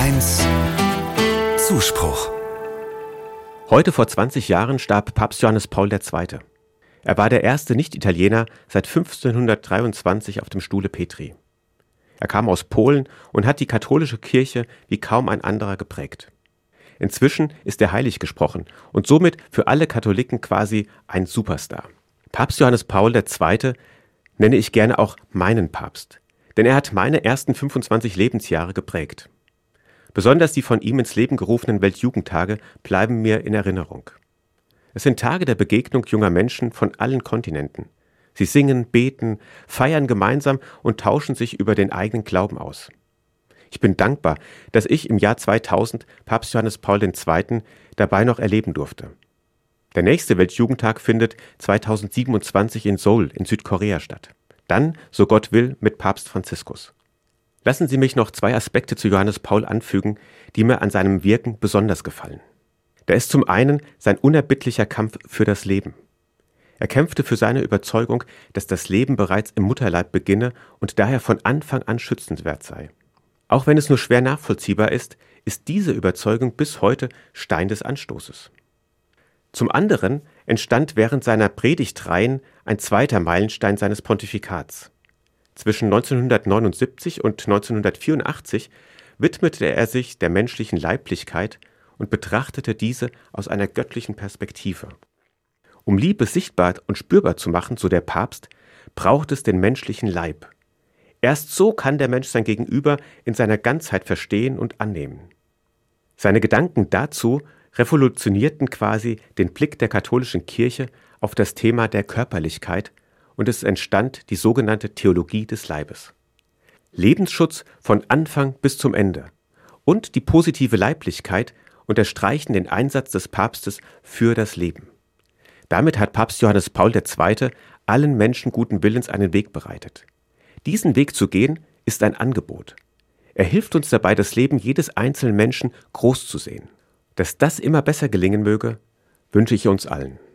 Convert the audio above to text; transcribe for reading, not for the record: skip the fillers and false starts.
HR1 Zuspruch. Heute vor 20 Jahren starb Papst Johannes Paul II. Er war der erste Nicht-Italiener seit 1523 auf dem Stuhle Petri. Er kam aus Polen und hat die katholische Kirche wie kaum ein anderer geprägt. Inzwischen ist er heilig gesprochen und somit für alle Katholiken quasi ein Superstar. Papst Johannes Paul II. Nenne ich gerne auch meinen Papst, denn er hat meine ersten 25 Lebensjahre geprägt. Besonders die von ihm ins Leben gerufenen Weltjugendtage bleiben mir in Erinnerung. Es sind Tage der Begegnung junger Menschen von allen Kontinenten. Sie singen, beten, feiern gemeinsam und tauschen sich über den eigenen Glauben aus. Ich bin dankbar, dass ich im Jahr 2000 Papst Johannes Paul II. Dabei noch erleben durfte. Der nächste Weltjugendtag findet 2027 in Seoul in Südkorea statt. Dann, so Gott will, mit Papst Franziskus. Lassen Sie mich noch 2 Aspekte zu Johannes Paul anfügen, die mir an seinem Wirken besonders gefallen. Da ist zum einen sein unerbittlicher Kampf für das Leben. Er kämpfte für seine Überzeugung, dass das Leben bereits im Mutterleib beginne und daher von Anfang an schützenswert sei. Auch wenn es nur schwer nachvollziehbar ist diese Überzeugung bis heute Stein des Anstoßes. Zum anderen entstand während seiner Predigtreihen ein zweiter Meilenstein seines Pontifikats. Zwischen 1979 und 1984 widmete er sich der menschlichen Leiblichkeit und betrachtete diese aus einer göttlichen Perspektive. Um Liebe sichtbar und spürbar zu machen, so der Papst, braucht es den menschlichen Leib. Erst so kann der Mensch sein Gegenüber in seiner Ganzheit verstehen und annehmen. Seine Gedanken dazu revolutionierten quasi den Blick der katholischen Kirche auf das Thema der Körperlichkeit und es entstand die sogenannte Theologie des Leibes. Lebensschutz von Anfang bis zum Ende und die positive Leiblichkeit unterstreichen den Einsatz des Papstes für das Leben. Damit hat Papst Johannes Paul II. Allen Menschen guten Willens einen Weg bereitet. Diesen Weg zu gehen, ist ein Angebot. Er hilft uns dabei, das Leben jedes einzelnen Menschen groß zu sehen. Dass das immer besser gelingen möge, wünsche ich uns allen.